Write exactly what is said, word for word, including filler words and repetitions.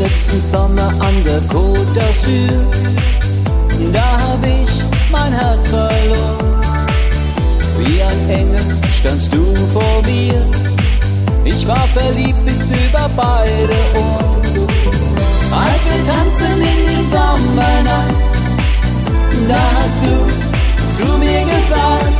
letzten Sommer an der Côte d'Azur, da hab ich mein Herz verloren. Wie ein Engel standst du vor mir, ich war verliebt bis über beide Ohren. Als wir tanzten in die Sommernacht, da hast du zu mir gesagt,